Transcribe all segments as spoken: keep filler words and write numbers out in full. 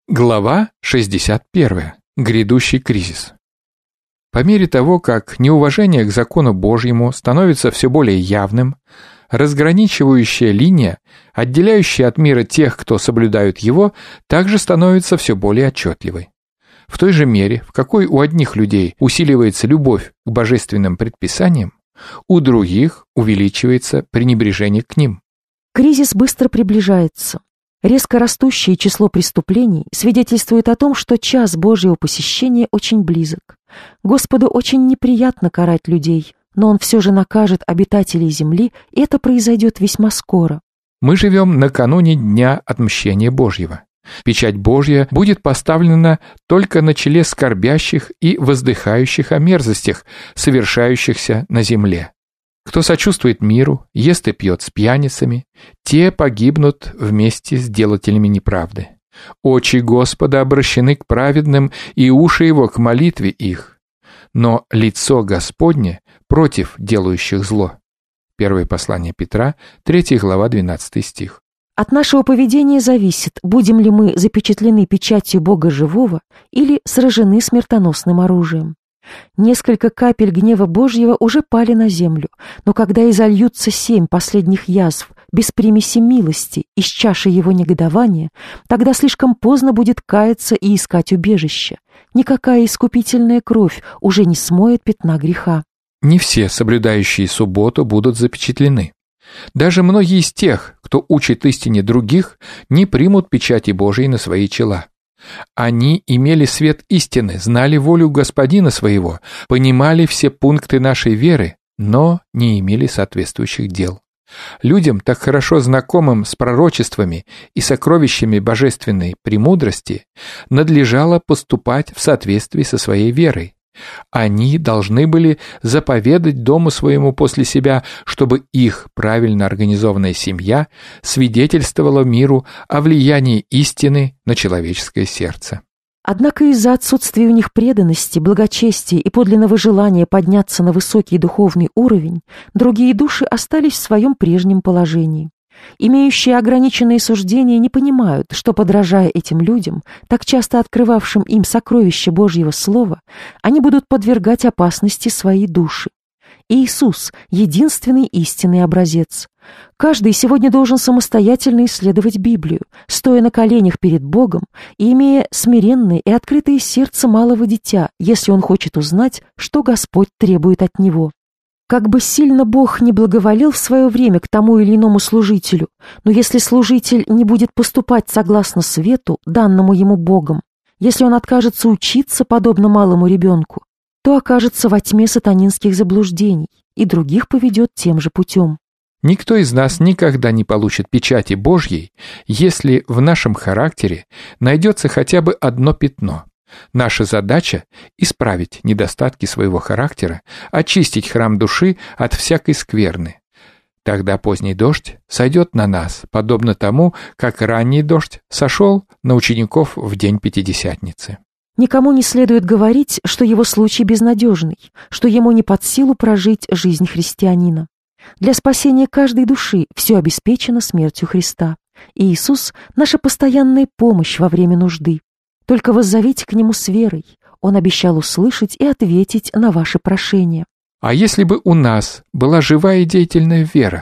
Глава шестьдесят первая. Грядущий кризис. По мере того, как неуважение к закону Божьему становится все более явным, разграничивающая линия, отделяющая от мира тех, кто соблюдают его, также становится все более отчетливой. В той же мере, в какой у одних людей усиливается любовь к божественным предписаниям, у других увеличивается пренебрежение к ним. Кризис быстро приближается. Резко растущее число преступлений свидетельствует о том, что час Божьего посещения очень близок. Господу очень неприятно карать людей, но Он все же накажет обитателей земли, и это произойдет весьма скоро. Мы живем накануне Дня отмщения Божьего. Печать Божья будет поставлена только на челе скорбящих и воздыхающих о мерзостях, совершающихся на земле. Кто сочувствует миру, ест и пьет с пьяницами, те погибнут вместе с делателями неправды. Очи Господа обращены к праведным, и уши Его к молитве их. Но лицо Господне против делающих зло. Первое послание Петра, третья глава, двенадцатый стих. От нашего поведения зависит, будем ли мы запечатлены печатью Бога живого или сражены смертоносным оружием. Несколько капель гнева Божьего уже пали на землю, но когда изольются семь последних язв без примеси милости из чаши его негодования, тогда слишком поздно будет каяться и искать убежище. Никакая искупительная кровь уже не смоет пятна греха. Не все соблюдающие субботу будут запечатлены. Даже многие из тех, кто учит истине других, не примут печати Божией на свои чела. Они имели свет истины, знали волю Господина своего, понимали все пункты нашей веры, но не имели соответствующих дел. Людям, так хорошо знакомым с пророчествами и сокровищами божественной премудрости, надлежало поступать в соответствии со своей верой. Они должны были заповедать дому своему после себя, чтобы их правильно организованная семья свидетельствовала миру о влиянии истины на человеческое сердце. Однако из-за отсутствия у них преданности, благочестия и подлинного желания подняться на высокий духовный уровень, другие души остались в своем прежнем положении. Имеющие ограниченные суждения не понимают, что, подражая этим людям, так часто открывавшим им сокровища Божьего Слова, они будут подвергать опасности свои души. Иисус — единственный истинный образец. Каждый сегодня должен самостоятельно исследовать Библию, стоя на коленях перед Богом и имея смиренное и открытое сердце малого дитя, если он хочет узнать, что Господь требует от него. Как бы сильно Бог не благоволил в свое время к тому или иному служителю, но если служитель не будет поступать согласно свету, данному ему Богом, если он откажется учиться, подобно малому ребенку, то окажется во тьме сатанинских заблуждений и других поведет тем же путем. Никто из нас никогда не получит печати Божьей, если в нашем характере найдется хотя бы одно пятно. Наша задача — исправить недостатки своего характера, очистить храм души от всякой скверны. Тогда поздний дождь сойдет на нас, подобно тому, как ранний дождь сошел на учеников в день Пятидесятницы. Никому не следует говорить, что его случай безнадежный, что ему не под силу прожить жизнь христианина. Для спасения каждой души все обеспечено смертью Христа. И Иисус — наша постоянная помощь во время нужды. Только воззовите к Нему с верой. Он обещал услышать и ответить на ваши прошения. А если бы у нас была живая и деятельная вера?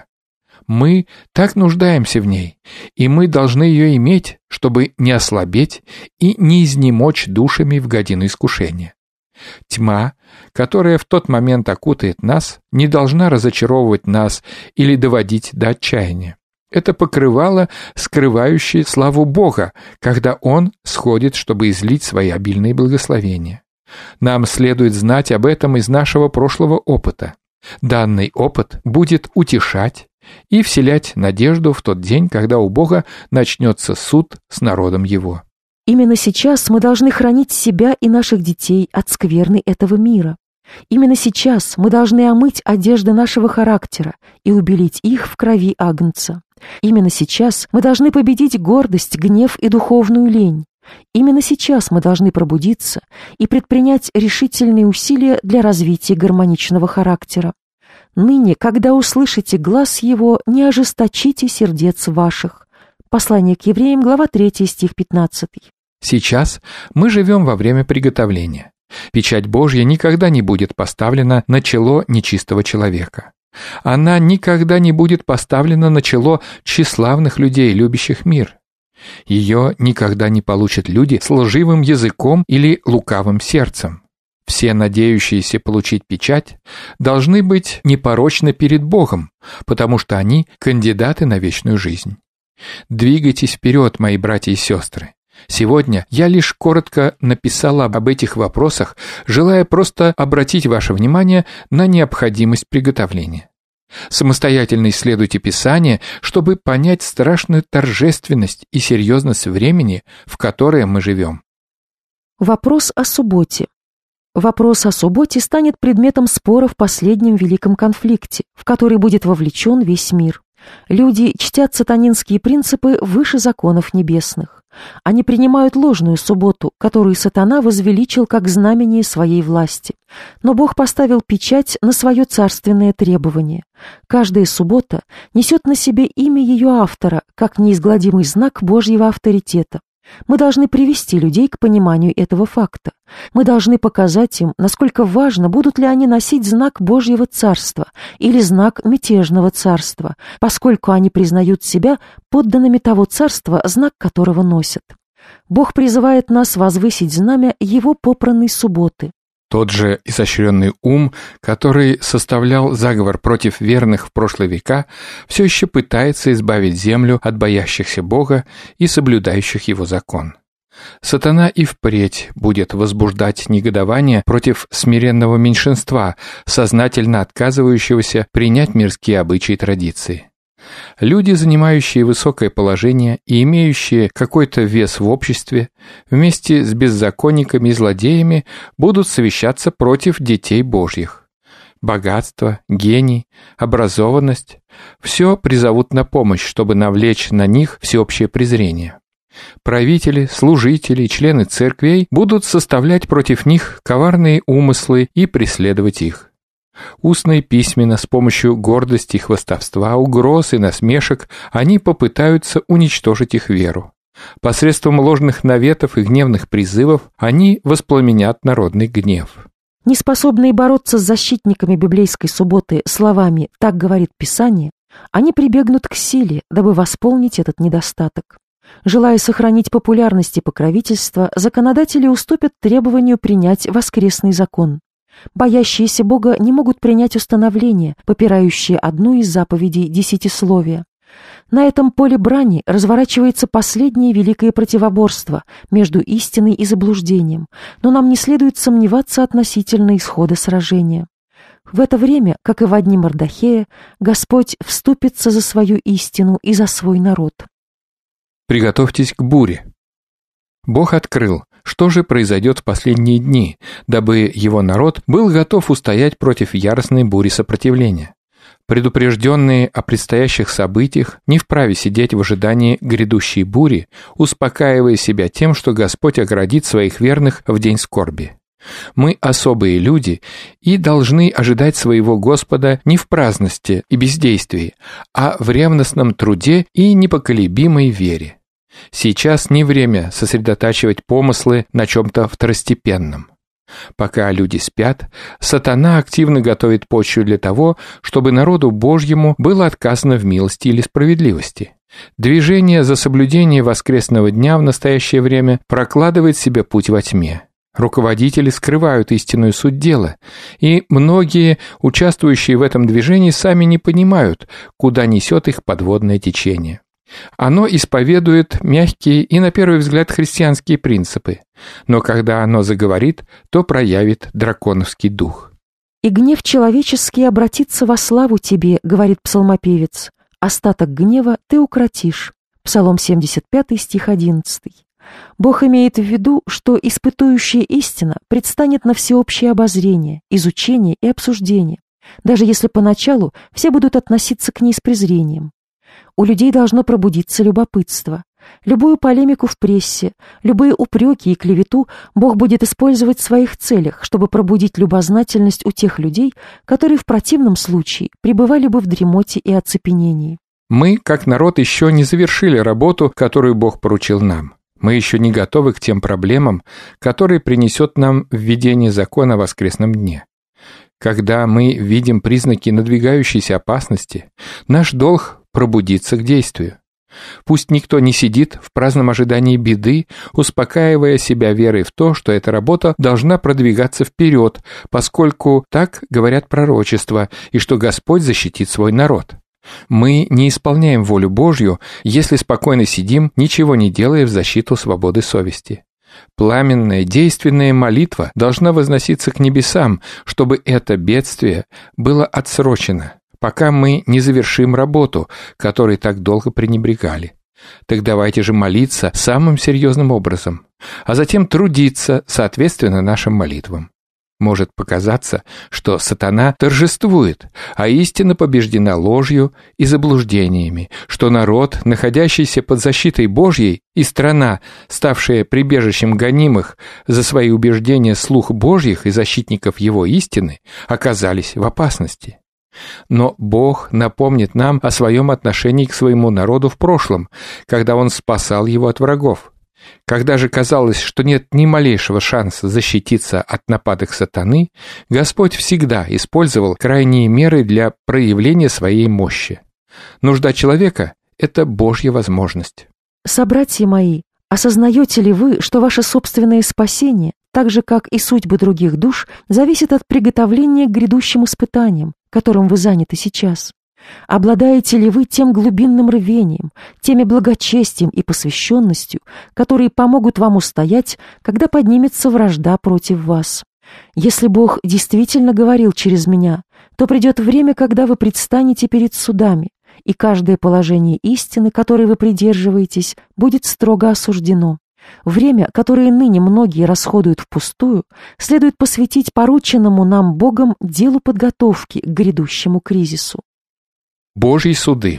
Мы так нуждаемся в ней, и мы должны ее иметь, чтобы не ослабеть и не изнемочь душами в годину искушения. Тьма, которая в тот момент окутает нас, не должна разочаровывать нас или доводить до отчаяния. Это покрывало, скрывающее славу Бога, когда Он сходит, чтобы излить свои обильные благословения. Нам следует знать об этом из нашего прошлого опыта. Данный опыт будет утешать и вселять надежду в тот день, когда у Бога начнется суд с народом Его. Именно сейчас мы должны хранить себя и наших детей от скверны этого мира. Именно сейчас мы должны омыть одежды нашего характера и убелить их в крови Агнца. Именно сейчас мы должны победить гордость, гнев и духовную лень. Именно сейчас мы должны пробудиться и предпринять решительные усилия для развития гармоничного характера. Ныне, когда услышите глас Его, не ожесточите сердец ваших. Послание к евреям, глава третья, стих пятнадцатый. Сейчас мы живем во время приготовления. Печать Божья никогда не будет поставлена на чело нечистого человека. Она никогда не будет поставлена на чело тщеславных людей, любящих мир. Ее никогда не получат люди с лживым языком или лукавым сердцем. Все надеющиеся получить печать должны быть непорочны перед Богом, потому что они кандидаты на вечную жизнь. Двигайтесь вперед, мои братья и сестры. Сегодня я лишь коротко написала об этих вопросах, желая просто обратить ваше внимание на необходимость приготовления. Самостоятельно исследуйте Писание, чтобы понять страшную торжественность и серьезность времени, в которое мы живем. Вопрос о субботе. Вопрос о субботе станет предметом спора в последнем великом конфликте, в который будет вовлечен весь мир. Люди чтят сатанинские принципы выше законов небесных. Они принимают ложную субботу, которую сатана возвеличил как знамение своей власти. Но Бог поставил печать на свое царственное требование. Каждая суббота несет на себе имя ее автора, как неизгладимый знак Божьего авторитета. Мы должны привести людей к пониманию этого факта. Мы должны показать им, насколько важно, будут ли они носить знак Божьего Царства или знак мятежного царства, поскольку они признают себя подданными того царства, знак которого носят. Бог призывает нас возвысить знамя Его попранной субботы. Тот же изощренный ум, который составлял заговор против верных в прошлые века, все еще пытается избавить землю от боящихся Бога и соблюдающих Его закон. Сатана и впредь будет возбуждать негодование против смиренного меньшинства, сознательно отказывающегося принять мирские обычаи и традиции. Люди, занимающие высокое положение и имеющие какой-то вес в обществе, вместе с беззаконниками и злодеями будут совещаться против детей Божьих. Богатство, гений, образованность – все призовут на помощь, чтобы навлечь на них всеобщее презрение. Правители, служители и члены церквей будут составлять против них коварные умыслы и преследовать их. Устно и письменно, с помощью гордости и хвастовства, угроз и насмешек, они попытаются уничтожить их веру. Посредством ложных наветов и гневных призывов они воспламенят народный гнев. Неспособные бороться с защитниками библейской субботы словами «так говорит Писание», они прибегнут к силе, дабы восполнить этот недостаток. Желая сохранить популярность и покровительство, законодатели уступят требованию принять воскресный закон. Боящиеся Бога не могут принять установление, попирающее одну из заповедей десятисловия. На этом поле брани разворачивается последнее великое противоборство между истиной и заблуждением, но нам не следует сомневаться относительно исхода сражения. В это время, как и во дни Мордохея, Господь вступится за свою истину и за свой народ. Приготовьтесь к буре. Бог открыл, что же произойдет в последние дни, дабы его народ был готов устоять против яростной бури сопротивления. Предупрежденные о предстоящих событиях не вправе сидеть в ожидании грядущей бури, успокаивая себя тем, что Господь оградит своих верных в день скорби. Мы особые люди и должны ожидать своего Господа не в праздности и бездействии, а в ревностном труде и непоколебимой вере. Сейчас не время сосредотачивать помыслы на чем-то второстепенном. Пока люди спят, сатана активно готовит почву для того, чтобы народу Божьему было отказано в милости или справедливости. Движение за соблюдение воскресного дня в настоящее время прокладывает себе путь во тьме. Руководители скрывают истинную суть дела, и многие, участвующие в этом движении, сами не понимают, куда несет их подводное течение. Оно исповедует мягкие и, на первый взгляд, христианские принципы, но когда оно заговорит, то проявит драконовский дух. «И гнев человеческий обратится во славу тебе, — говорит псалмопевец, — остаток гнева ты укротишь». Псалом семьдесят пятый, стих одиннадцатый. Бог имеет в виду, что испытующая истина предстанет на всеобщее обозрение, изучение и обсуждение, даже если поначалу все будут относиться к ней с презрением. У людей должно пробудиться любопытство. Любую полемику в прессе, любые упреки и клевету Бог будет использовать в своих целях, чтобы пробудить любознательность у тех людей, которые в противном случае пребывали бы в дремоте и оцепенении. Мы, как народ, еще не завершили работу, которую Бог поручил нам. Мы еще не готовы к тем проблемам, которые принесет нам введение закона о воскресном дне. Когда мы видим признаки надвигающейся опасности, наш долг пробудиться к действию. Пусть никто не сидит в праздном ожидании беды, успокаивая себя верой в то, что эта работа должна продвигаться вперед, поскольку так говорят пророчества, и что Господь защитит свой народ. Мы не исполняем волю Божью, если спокойно сидим, ничего не делая в защиту свободы совести. Пламенная, действенная молитва должна возноситься к небесам, чтобы это бедствие было отсрочено, пока мы не завершим работу, которой так долго пренебрегали. Так давайте же молиться самым серьезным образом, а затем трудиться соответственно нашим молитвам. Может показаться, что сатана торжествует, а истина побеждена ложью и заблуждениями, что народ, находящийся под защитой Божьей, и страна, ставшая прибежищем гонимых за свои убеждения слух Божьих и защитников его истины, оказались в опасности. Но Бог напомнит нам о своем отношении к своему народу в прошлом, когда Он спасал его от врагов. Когда же казалось, что нет ни малейшего шанса защититься от нападок сатаны, Господь всегда использовал крайние меры для проявления своей мощи. Нужда человека – это Божья возможность. Собратья мои, осознаете ли вы, что ваше собственное спасение, так же, как и судьбы других душ, зависит от приготовления к грядущим испытаниям, которым вы заняты сейчас? Обладаете ли вы тем глубинным рвением, теми благочестием и посвященностью, которые помогут вам устоять, когда поднимется вражда против вас? Если Бог действительно говорил через меня, то придет время, когда вы предстанете перед судами, и каждое положение истины, которой вы придерживаетесь, будет строго осуждено. Время, которое ныне многие расходуют впустую, следует посвятить порученному нам Богом делу подготовки к грядущему кризису. Божьи суды.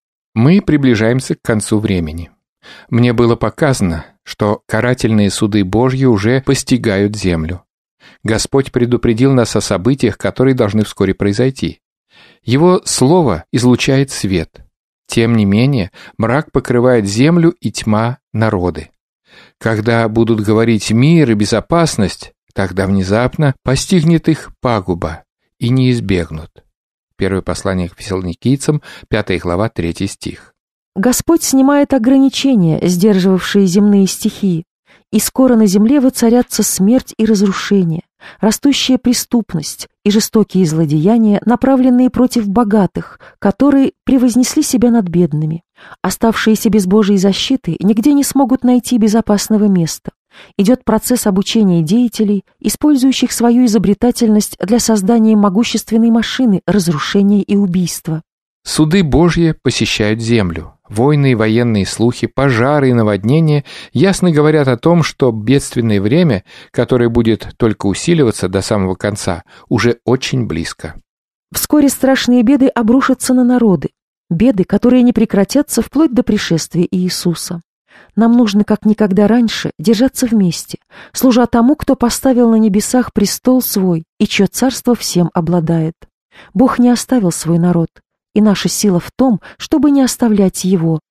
Мы приближаемся к концу времени. Мне было показано, что карательные суды Божьи уже постигают землю. Господь предупредил нас о событиях, которые должны вскоре произойти. Его слово излучает свет. Тем не менее, мрак покрывает землю и тьма народы. Когда будут говорить мир и безопасность, тогда внезапно постигнет их пагуба и не избегнут. Первое послание к Фессалоникийцам, пятая глава, третий стих. Господь снимает ограничения, сдерживавшие земные стихии, и скоро на земле воцарятся смерть и разрушение, растущая преступность и жестокие злодеяния, направленные против богатых, которые превознесли себя над бедными. Оставшиеся без Божьей защиты нигде не смогут найти безопасного места. Идет процесс обучения деятелей, использующих свою изобретательность для создания могущественной машины разрушения и убийства. Суды Божьи посещают землю. Войны и военные слухи, пожары и наводнения ясно говорят о том, что бедственное время, которое будет только усиливаться до самого конца, уже очень близко. Вскоре страшные беды обрушатся на народы, беды, которые не прекратятся вплоть до пришествия Иисуса. Нам нужно как никогда раньше держаться вместе, служа тому, кто поставил на небесах престол свой и чье царство всем обладает. Бог не оставил свой народ, и наша сила в том, чтобы не оставлять его,